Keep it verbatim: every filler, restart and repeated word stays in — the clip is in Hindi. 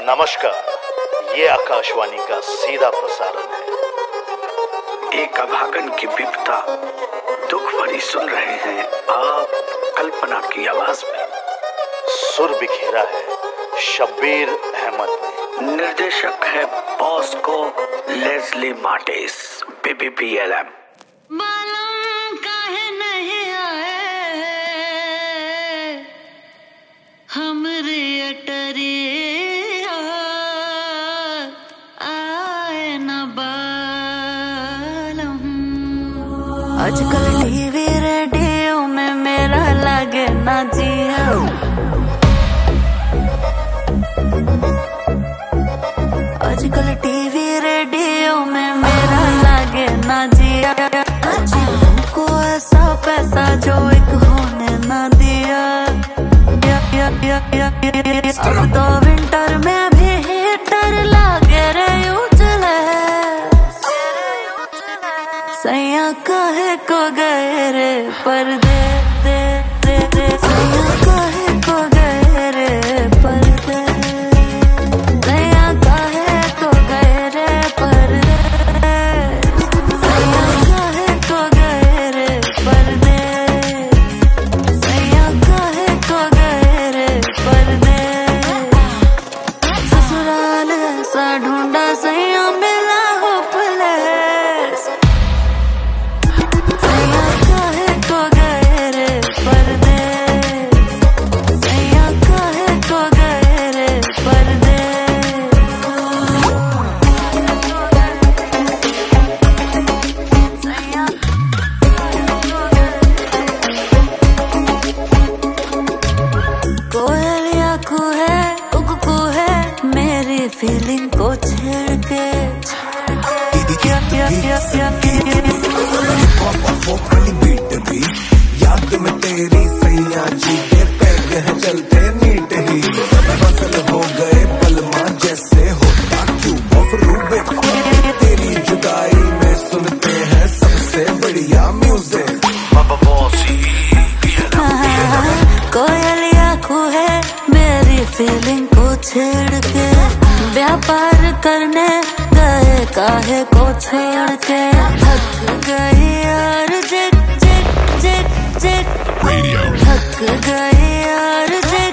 नमस्कार, ये आकाशवाणी का सीधा प्रसारण है। एक अभागन की विपदा दुख भरी सुन रहे हैं आप कल्पना की आवाज में। सुर बिखेरा है शब्बीर अहमद ने। निर्देशक है बॉस्को लेस्ली मार्टिस, बीबीपीएलएम। बालम काहे नहीं आए हमरे अटरिया, आए न बालम। आजकल टीवी रेडियो में मेरा लागे ना जिया, आजकल टीवी रेडियो में मेरा लागे ना जिया। हमको ऐसा पैसा जो एक होने ना दिया, अब तो विंटर में भी हीटर लागे रे उजले। सैया काहे को गए रे पर्दे, दे दे दे सैया काहे को गए रे पर्दे, सैया काहे को गए रे पर्दे, सैया काहे को गए रे पर्दे, सैया काहे को गए रे पर्दे। ससुराल ऐसा ढूंढा सैया मिला होपलेस, सैया काहे को गए रे पर्दे, सैया काहे को गए रे पर्दे। कोयलिया है कुकू है मेरी फीलिंग को छेड़ के, याद में तेरी सैया जी के पैग है चलते नीट ही, फसल हो गए पलमा जैसे होता क्यूब ऑफ रूबिक। तेरी जुदाई में सुनते हैं सबसे बढ़िया म्यूजिक, बाबा बॉसी। कोयलिया है मेरी फीलिंग को छेड़ के, व्यापार करने गए काहे को छेड़ के। थक गई यार जिक जिक जिक जिक, थक गई यार जिक